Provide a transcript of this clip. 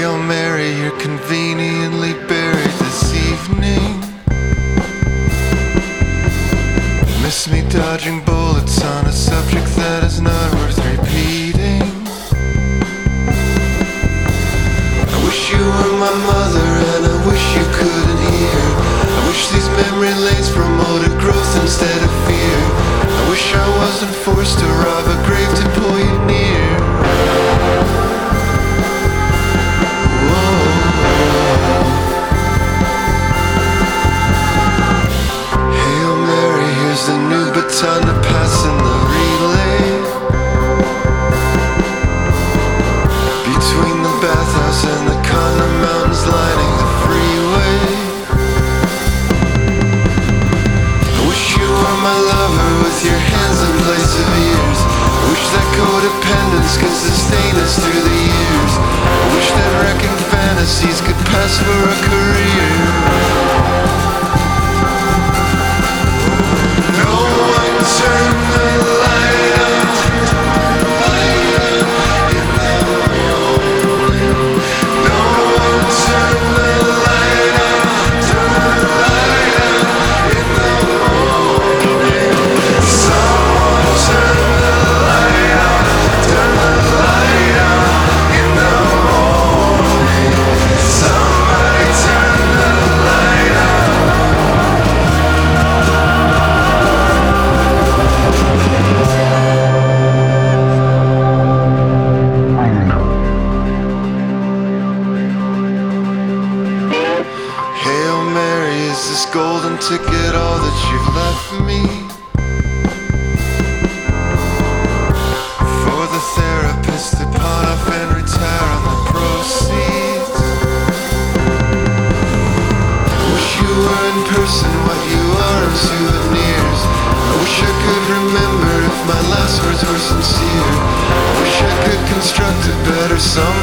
Hail Mary, you're conveniently buried this evening. Miss me dodging bullets on a subject that is not worth repeating. I wish you were my mother and I wish you couldn't hear. I wish these memory lanes promoted growth instead of fear. I wish I wasn't forced to rob a grave to pull you near. Hail Mary, here's the new baton to pass in the relay. Between the bathhouse and the condo mountains lining the freeway. I wish you were my lover with your hands in place of ears. I wish that codependence could sustain us through the years. I wish that wrecking fantasies could pass for a career. No one turn the light on. In the morning. No one turn the light on. Turn the light on. In the morning. Someone turn the light on. Turn the light on. In the morning. Somebody turn the light on. Hail Mary, is this golden ticket all that you've left me? For the therapist to pawn off and retire on the proceeds. I wish you were in person what you are in souvenirs. I wish I could remember if my last words were sincere. I wish I could construct a better sum